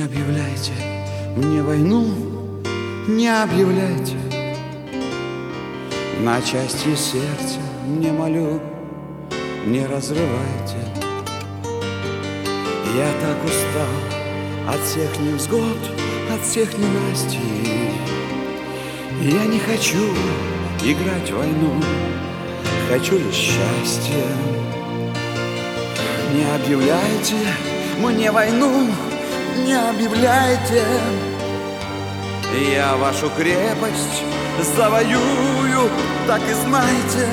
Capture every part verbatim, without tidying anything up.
объявляйте мне войну, не объявляйте. На части сердца мне молю, не разрывайте. Я так устал от всех невзгод, от всех ненастий. Я не хочу играть в войну, хочу лишь счастья. Не объявляйте мне войну, не объявляйте. Я вашу крепость завоюю, так и знайте.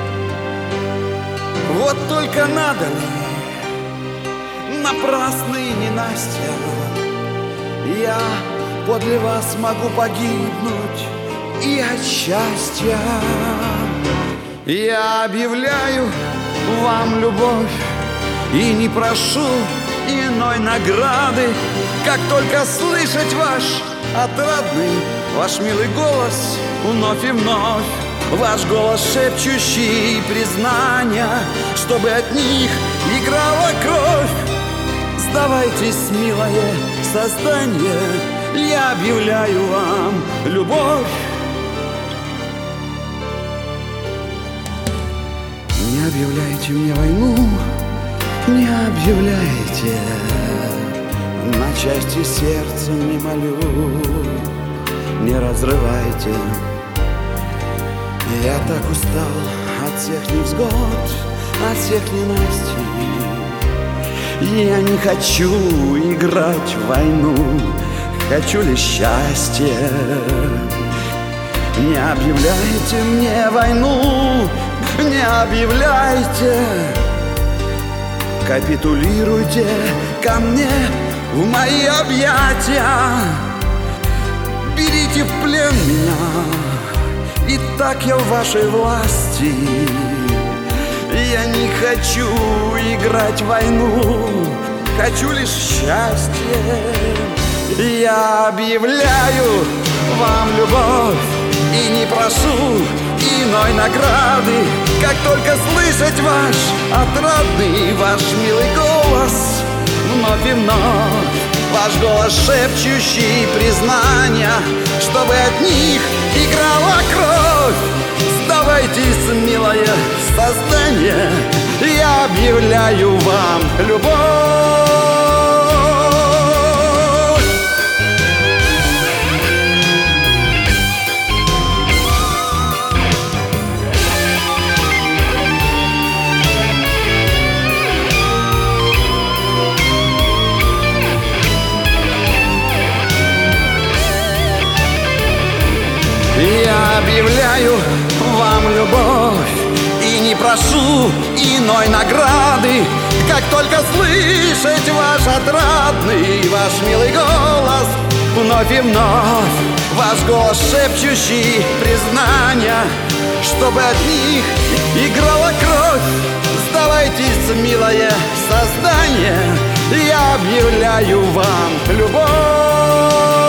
Вот только надо ли напрасные ненастья? Я подле вас могу погибнуть и от счастья. Я объявляю вам любовь и не прошу иной награды, как только слышать ваш отрадный, ваш милый голос вновь и вновь, ваш голос, шепчущий признания, чтобы от них играла кровь. Сдавайтесь, милое создание, я объявляю вам любовь. Не объявляйте мне войну, не объявляйте. На части сердца не молю, не разрывайте. Я так устал от всех невзгод, от всех ненастий. Я не хочу играть в войну, хочу лишь счастья. Не объявляйте мне войну, не объявляйте. Капитулируйте ко мне в мои объятия. Берите в плен меня, и так я в вашей власти. Я не хочу играть в войну, хочу лишь счастье. Я объявляю вам любовь и не прошу иной награды, как только слышать ваш отрадный, ваш милый голос вновь и вновь, ваш голос, шепчущий признания, чтобы от них играла кровь. Сдавайтесь, милое создание, я объявляю вам любовь. Я объявляю вам любовь и не прошу иной награды, как только слышать ваш отрадный, ваш милый голос вновь и вновь, ваш голос, шепчущий признания, чтобы от них играла кровь. Сдавайтесь, милое создание, я объявляю вам любовь.